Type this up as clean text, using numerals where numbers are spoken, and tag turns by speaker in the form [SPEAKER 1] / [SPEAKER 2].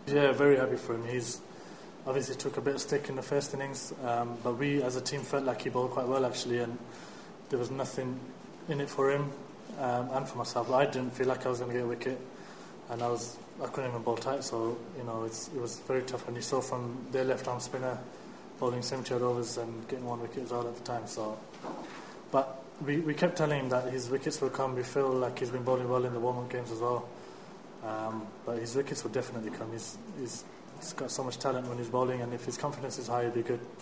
[SPEAKER 1] Yeah, very happy for him. He's obviously took a bit of stick in the first innings, but we as a team felt like he bowled quite well actually, and there was nothing in it for him and for myself. I didn't feel like I was going to get a wicket, and I couldn't even bowl tight. So it was very tough. And you saw from their left arm spinner bowling 70 odd overs and getting one wicket as well at the time. So, but we kept telling him that his wickets will come. We feel like he's been bowling well in the warm-up games as well. But his wickets will definitely come. He's got so much talent when he's bowling, and if his confidence is high, he'll be good.